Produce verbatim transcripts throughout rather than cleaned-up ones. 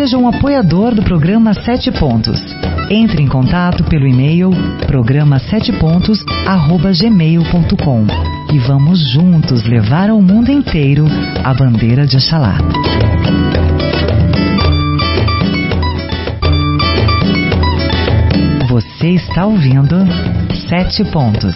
Seja um apoiador do programa Sete Pontos. Entre em contato pelo e-mail programa sete pontos arroba gmail ponto com e vamos juntos levar ao mundo inteiro a bandeira de Oxalá. Você está ouvindo Sete Pontos.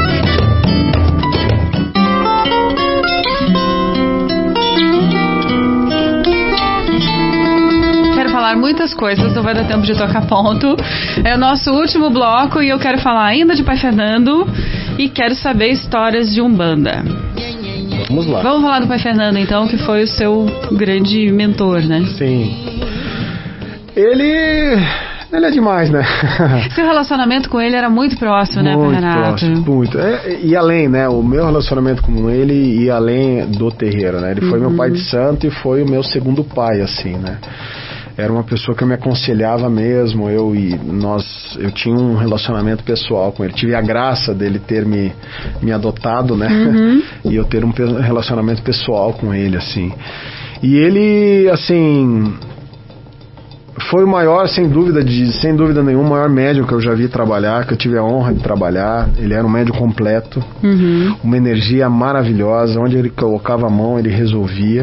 Muitas coisas, não vai dar tempo de tocar ponto. É o nosso último bloco e eu quero falar ainda de Pai Fernando e quero saber histórias de Umbanda. Vamos lá. Vamos falar do Pai Fernando então, que foi o seu grande mentor, né? Sim. Ele... Ele é demais, né? Seu relacionamento com ele era muito próximo, né, muito Renato? Próximo, muito. É, e além, né? O meu relacionamento com ele ia além do terreiro, né? Ele foi uhum. meu pai de santo e foi o meu segundo pai, assim, né? Era uma pessoa que eu me aconselhava mesmo, eu e nós, eu tinha um relacionamento pessoal com ele, tive a graça dele ter me, me adotado, né, uhum. e eu ter um relacionamento pessoal com ele, assim, e ele, assim, foi o maior, sem dúvida, de, sem dúvida nenhuma, o maior médium que eu já vi trabalhar, que eu tive a honra de trabalhar. Ele era um médium completo, uhum. uma energia maravilhosa, onde ele colocava a mão, ele resolvia.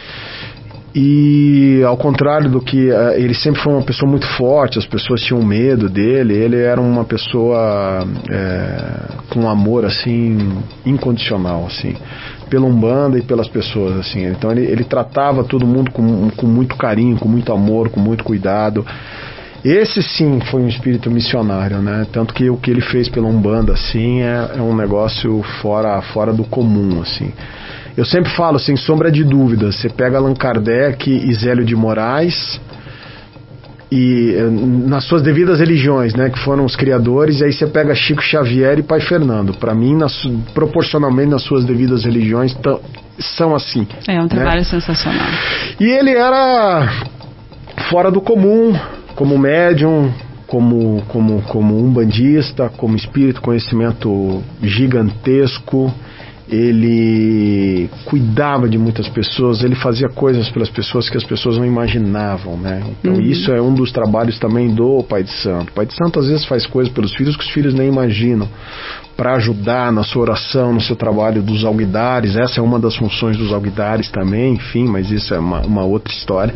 E ao contrário do que uh, ele sempre foi uma pessoa muito forte, as pessoas tinham medo dele, ele era uma pessoa é, com amor assim incondicional, assim, pela Umbanda e pelas pessoas, assim. Então ele, ele tratava todo mundo com, com muito carinho, com muito amor, com muito cuidado. Esse sim foi um espírito missionário, né? Tanto que o que ele fez pela Umbanda, assim, é, é um negócio fora, fora do comum, assim. Eu sempre falo, sem sombra de dúvida, você pega Allan Kardec e Zélio de Moraes, e nas suas devidas religiões, né, que foram os criadores, e aí você pega Chico Xavier e Pai Fernando. Para mim, nas, proporcionalmente nas suas devidas religiões, tão, são assim. É um trabalho, né? Sensacional. E ele era fora do comum, como médium, como, como, como umbandista, como espírito, conhecimento gigantesco. Ele cuidava de muitas pessoas, ele fazia coisas pelas pessoas que as pessoas não imaginavam, né? Então uhum. isso é um dos trabalhos também do Pai de Santo. O Pai de Santo às vezes faz coisas pelos filhos que os filhos nem imaginam, para ajudar na sua oração, no seu trabalho dos alguidares. Essa é uma das funções dos alguidares também, enfim, mas isso é uma, uma outra história.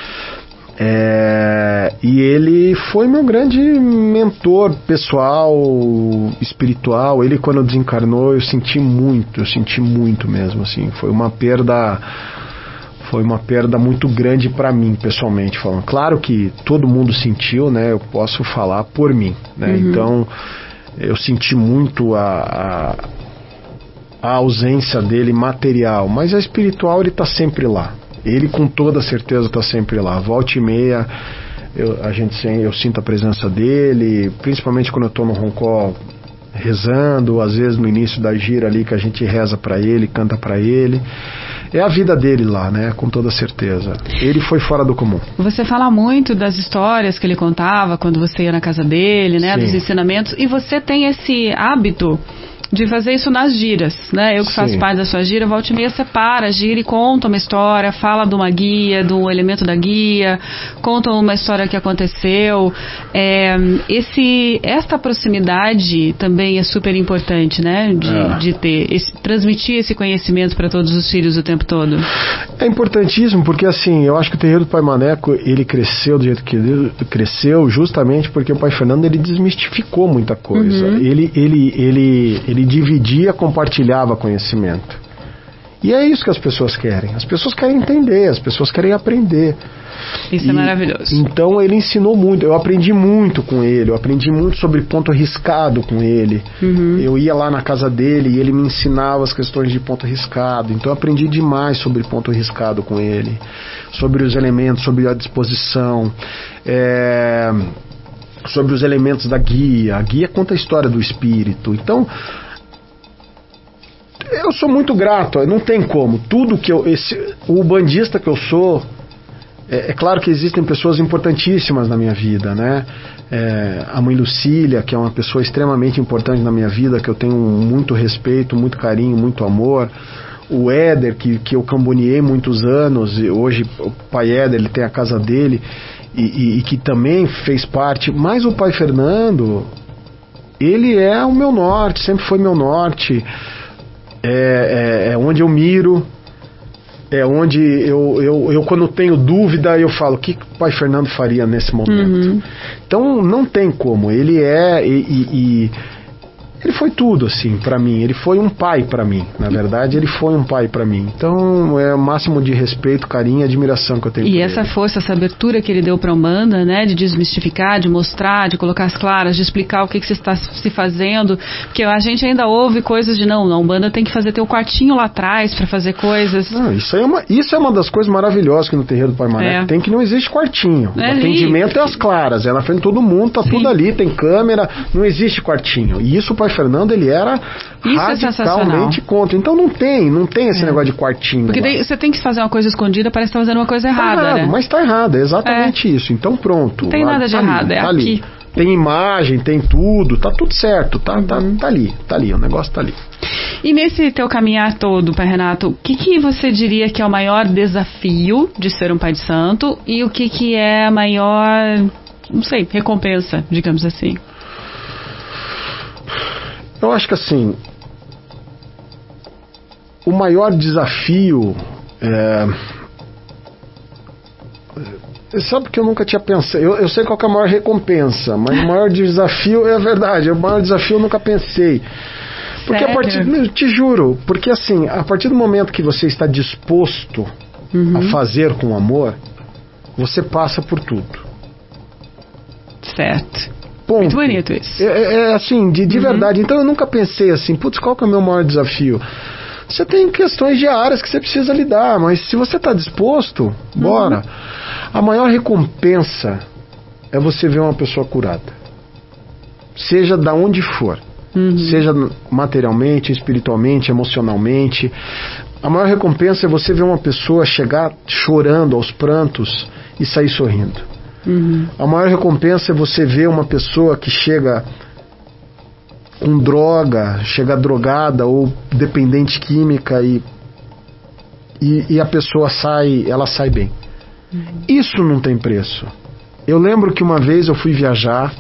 É, e ele foi meu grande mentor pessoal, espiritual. Ele, quando desencarnou, eu senti muito, eu senti muito mesmo, assim. Foi uma perda, foi uma perda muito grande para mim, pessoalmente falando. Claro que todo mundo sentiu, né? Eu posso falar por mim, né? Uhum. Então, eu senti muito a, a, a ausência dele material, mas a espiritual ele está sempre lá. Ele com toda certeza está sempre lá. Volta e meia eu, a gente, eu sinto a presença dele, principalmente quando eu estou no roncó rezando, às vezes no início da gira ali que a gente reza para ele, canta para ele. É a vida dele lá, né? Com toda certeza. Ele foi fora do comum. Você fala muito das histórias que ele contava quando você ia na casa dele, né? Sim. Dos ensinamentos. E você tem esse hábito de fazer isso nas giras, né? Eu que faço Sim. parte da sua gira, volta e meia separa a gira e conta uma história, fala de uma guia, de um elemento da guia, conta uma história que aconteceu. É, esse, esta proximidade também é super importante, né? De, é. de ter, esse, transmitir esse conhecimento para todos os filhos o tempo todo. É importantíssimo, porque assim, eu acho que o terreiro do Pai Maneco, ele cresceu do jeito que ele cresceu justamente porque o Pai Fernando, ele desmistificou muita coisa. Uhum. Ele, ele, ele, ele Ele dividia, compartilhava conhecimento. E é isso que as pessoas querem. As pessoas querem entender, as pessoas querem aprender. Isso e, é maravilhoso. Então ele ensinou muito. Eu aprendi muito com ele. Eu aprendi muito sobre ponto riscado com ele. Uhum. Eu ia lá na casa dele e ele me ensinava as questões de ponto riscado. Então eu aprendi demais sobre ponto riscado com ele. Sobre os elementos, sobre a disposição. É... sobre os elementos da guia. A guia conta a história do espírito. Então, eu sou muito grato, não tem como. Tudo que eu... Esse, o bandista que eu sou, é, é claro que existem pessoas importantíssimas na minha vida, né? É, a mãe Lucília, que é uma pessoa extremamente importante na minha vida, que eu tenho muito respeito, muito carinho, muito amor. o Éder, que, que eu camboneei muitos anos, e hoje o pai Éder, ele tem a casa dele, e, e, e que também fez parte, mas o pai Fernando, ele é o meu norte, sempre foi meu norte, é, é, é onde eu miro, é onde eu, eu, eu quando tenho dúvida, eu falo, o que o pai Fernando faria nesse momento? Uhum. Então não tem como, ele é, e, e, e ele foi tudo, assim, pra mim. Ele foi um pai pra mim. Na verdade, ele foi um pai pra mim. Então, é o máximo de respeito, carinho e admiração que eu tenho por ele. E essa força, essa abertura que ele deu pra Umbanda, né? De desmistificar, de mostrar, de colocar as claras, de explicar o que, que você está se fazendo. Porque a gente ainda ouve coisas de, não, a Umbanda tem que fazer teu quartinho lá atrás pra fazer coisas. Não, isso, é uma, isso é uma das coisas maravilhosas que no terreiro do Pai Maneco é. Tem, que não existe quartinho. É o atendimento ali. É as claras, é na frente de todo mundo, tá Sim. tudo ali, tem câmera, não existe quartinho. E isso o Pai Fernando, ele era Isso radicalmente é contra. Então não tem, não tem esse é. negócio de quartinho. Porque daí você tem que fazer uma coisa escondida, parece que tá fazendo uma coisa errada, tá errado, né? Mas tá errado, é exatamente é. isso. Então pronto. Não tem nada de tá errado, ali, é tá aqui. Ali. Tem imagem, tem tudo, tá tudo certo, tá, uhum. tá, tá ali, tá ali, o negócio tá ali. E nesse teu caminhar todo, Pai Renato, o que, que você diria que é o maior desafio de ser um pai de santo e o que, que é a maior, não sei, recompensa, digamos assim? Eu acho que assim, o maior desafio é... Sabe que eu nunca tinha pensado, eu, eu sei qual que é a maior recompensa, mas o maior desafio, é verdade, o maior desafio eu nunca pensei. Porque Sério? a partir, te juro, porque assim, a partir do momento que você está disposto uhum. a fazer com amor, você passa por tudo. Certo. Ponto. Muito bonito isso. É, é, é assim, de, de uhum. verdade. Então eu nunca pensei assim, putz, qual que é o meu maior desafio? Você tem questões diárias que você precisa lidar, mas se você está disposto, bora. Uhum. A maior recompensa é você ver uma pessoa curada. Seja da onde for. Uhum. Seja materialmente, espiritualmente, emocionalmente. A maior recompensa é você ver uma pessoa chegar chorando aos prantos e sair sorrindo. Uhum. A maior recompensa é você ver uma pessoa que chega com droga, chega drogada ou dependente química e, e, e a pessoa sai, ela sai bem. Uhum. Isso não tem preço. Eu lembro que uma vez eu fui viajar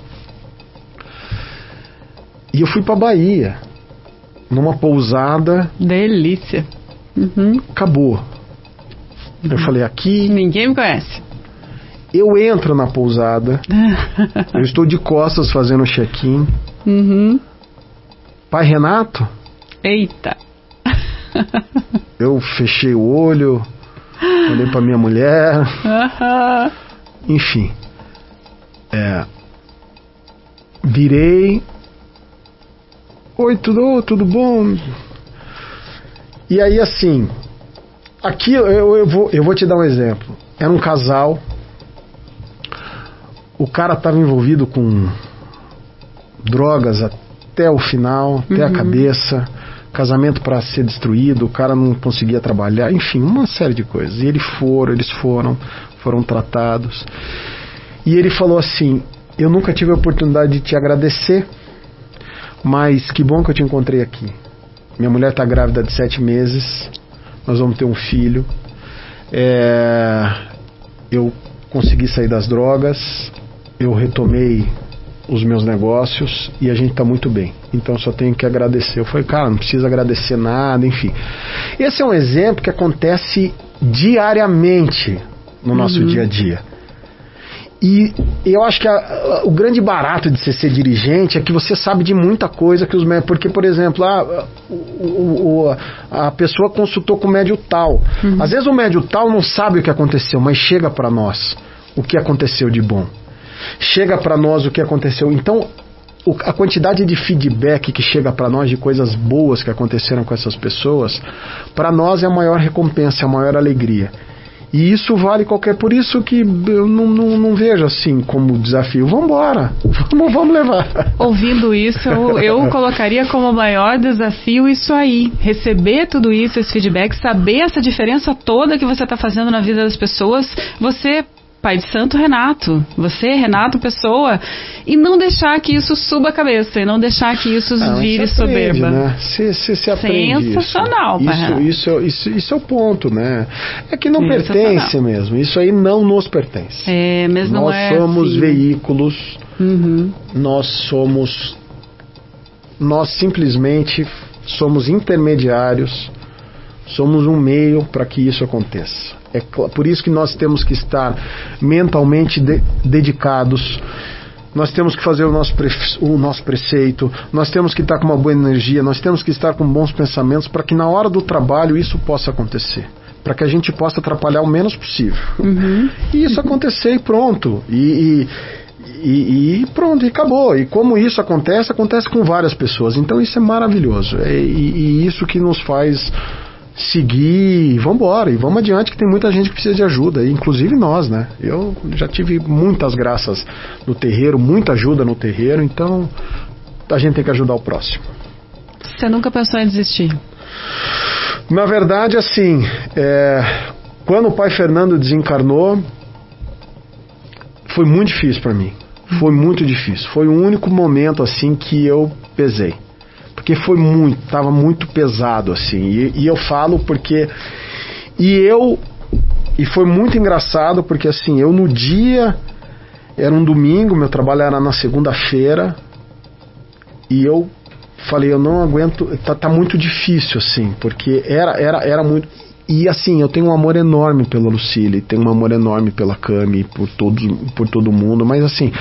e eu fui pra Bahia, numa pousada. Delícia. Uhum. Acabou. Uhum. Eu falei, aqui... Ninguém me conhece. Eu entro na pousada, eu estou de costas fazendo check-in. Uhum. Pai Renato? Eita! Eu fechei o olho, olhei pra minha mulher. Uhum. Enfim. É, virei. Oi, tudo, tudo bom? E aí, assim, aqui eu, eu, vou, eu vou te dar um exemplo. Era um casal. O cara estava envolvido com drogas até o final, até uhum. a cabeça, casamento para ser destruído, o cara não conseguia trabalhar, enfim, uma série de coisas. E eles foram, eles foram, foram tratados. E ele falou assim, eu nunca tive a oportunidade de te agradecer, mas que bom que eu te encontrei aqui. Minha mulher está grávida de sete meses, nós vamos ter um filho. É, eu consegui sair das drogas, eu retomei os meus negócios e a gente está muito bem. Então só tenho que agradecer. Eu falei, cara, não precisa agradecer nada, enfim. Esse é um exemplo que acontece diariamente no nosso uhum. dia a dia. E eu acho que a, a, o grande barato de você ser dirigente é que você sabe de muita coisa que os médicos... Porque, por exemplo, a, o, o, a pessoa consultou com o médium tal. Uhum. Às vezes o médium tal não sabe o que aconteceu, mas chega para nós o que aconteceu de bom. Chega para nós o que aconteceu. Então, o, a quantidade de feedback que chega para nós de coisas boas que aconteceram com essas pessoas, para nós é a maior recompensa, a maior alegria. E isso vale qualquer... Por isso que eu não, não, não vejo assim como desafio. Vamos embora, vamos, vamos levar. Ouvindo isso, eu, eu colocaria como maior desafio isso aí. Receber tudo isso, esse feedback, saber essa diferença toda que você está fazendo na vida das pessoas. Você Pai de Santo Renato, você, Renato Pessoa, e não deixar que isso suba a cabeça, e não deixar que isso ah, vire se aprende, soberba. Né? Se, se, se aprende Sensacional, isso. Isso, isso, isso, isso é o ponto, né? É que não pertence mesmo, isso aí não nos pertence. É, mas não nós é somos assim. veículos, uhum. nós somos, nós simplesmente somos intermediários, somos um meio para que isso aconteça. É por isso que nós temos que estar mentalmente de, dedicados, nós temos que fazer o nosso, pre, o nosso preceito, nós temos que estar com uma boa energia, nós temos que estar com bons pensamentos para que na hora do trabalho isso possa acontecer, para que a gente possa atrapalhar o menos possível. Uhum. E isso acontecer e pronto. E, e, e, e pronto, e acabou. E como isso acontece, acontece com várias pessoas. Então isso é maravilhoso. É, e, e isso que nos faz seguir, vamos embora, e vamos adiante, que tem muita gente que precisa de ajuda, inclusive nós, né? Eu já tive muitas graças no terreiro, muita ajuda no terreiro, então a gente tem que ajudar o próximo. Você nunca pensou em desistir? Na verdade, assim, é, quando o pai Fernando desencarnou, foi muito difícil para mim, foi muito difícil, foi o único momento assim que eu pesei. Porque foi muito, estava muito pesado, assim, e, e eu falo porque, e eu, e foi muito engraçado, porque assim, eu no dia, era um domingo, meu trabalho era na segunda-feira, e eu falei, eu não aguento, tá, tá muito difícil, assim, porque era, era, era muito, e assim, eu tenho um amor enorme pela Lucília, tenho um amor enorme pela Cami, por todos, por todo mundo, mas assim,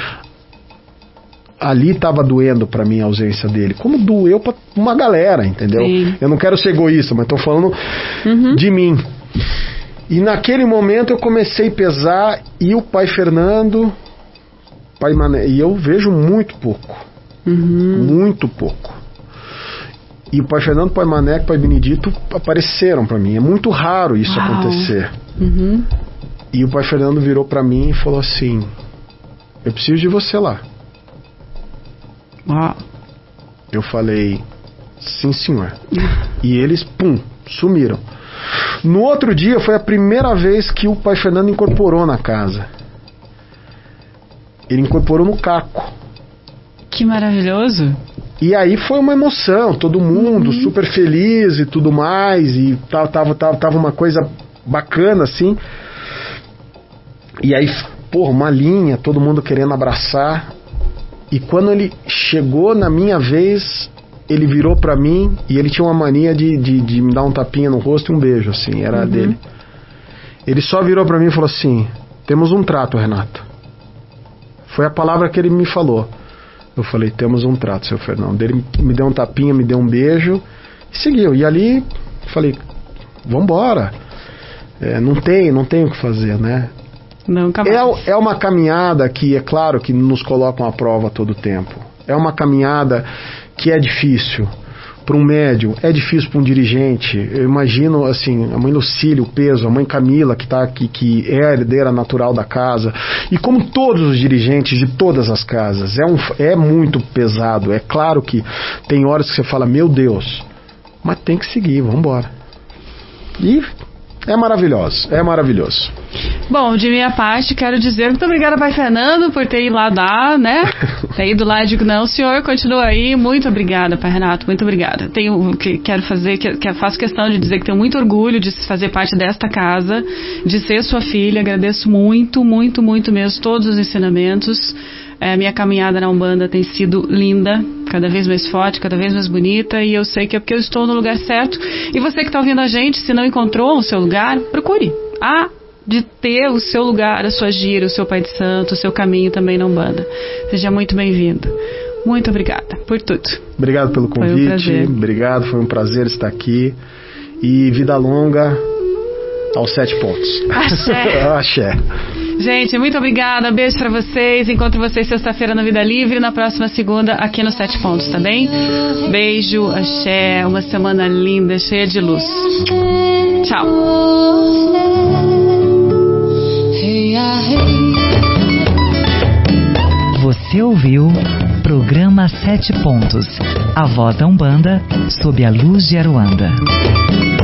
ali estava doendo para mim a ausência dele, como doeu para uma galera, entendeu? Sim. Eu não quero ser egoísta, mas estou falando uhum. de mim. E naquele momento eu comecei a pesar, e o pai Fernando, pai Mané, e eu vejo muito pouco, uhum. muito pouco. E o pai Fernando, o pai Mané, o pai Benedito apareceram para mim. É muito raro isso Uau. acontecer. Uhum. E o pai Fernando virou para mim e falou assim: eu preciso de você lá. Ah. Eu falei, sim senhor. E eles, pum, sumiram. No outro dia foi a primeira vez que o pai Fernando incorporou na casa. Ele incorporou no caco. Que maravilhoso. E aí foi uma emoção, todo mundo uhum. super feliz e tudo mais, e tava, tava, tava, tava uma coisa bacana assim. E aí, porra, uma linha, todo mundo querendo abraçar. E quando ele chegou na minha vez, ele virou pra mim, e ele tinha uma mania de, de, de me dar um tapinha no rosto e um beijo, assim, era uhum. dele. Ele só virou pra mim e falou assim: temos um trato, Renato. Foi a palavra que ele me falou. Eu falei, temos um trato, seu Fernando. Ele me deu um tapinha, me deu um beijo e seguiu. E ali, falei, vambora. É, não tem, não tem o que fazer, né? Nunca mais. É, é uma caminhada que, é claro, que nos colocam à prova todo o tempo. É uma caminhada que é difícil para um médium, é difícil para um dirigente. Eu imagino, assim, a mãe Lucília, o peso, a mãe Camila, que, tá aqui, que é a herdeira natural da casa, e como todos os dirigentes de todas as casas, é, um, é muito pesado. É claro que tem horas que você fala, meu Deus, mas tem que seguir, vamos embora. E é maravilhoso, é maravilhoso. Bom, de minha parte, quero dizer muito obrigada, pai Fernando, por ter ido lá dar, né? Ter ido lá e digo, não, senhor, continua aí. Muito obrigada, pai Renato, muito obrigada. Tenho, que, quero fazer, que, que faço questão de dizer que tenho muito orgulho de fazer parte desta casa, de ser sua filha. Agradeço muito, muito, muito mesmo todos os ensinamentos. É, minha caminhada na Umbanda tem sido linda, cada vez mais forte, cada vez mais bonita, e eu sei que é porque eu estou no lugar certo. E você que está ouvindo a gente, se não encontrou o seu lugar, procure. Ah, de ter o seu lugar, a sua gira, o seu pai de santo, o seu caminho também na Umbanda. Seja muito bem-vindo. Muito obrigada por tudo. Obrigado pelo convite. Foi um prazer. Obrigado, foi um prazer estar aqui. E vida longa aos sete pontos. Axé. Axé. Gente, muito obrigada. Beijo pra vocês. Encontro vocês sexta-feira no Vida Livre, na próxima segunda aqui no Sete Pontos, tá bem? Beijo, axé. Uma semana linda, cheia de luz. Tchau. Você ouviu Programa Sete Pontos, a voz da Umbanda sob a luz de Aruanda.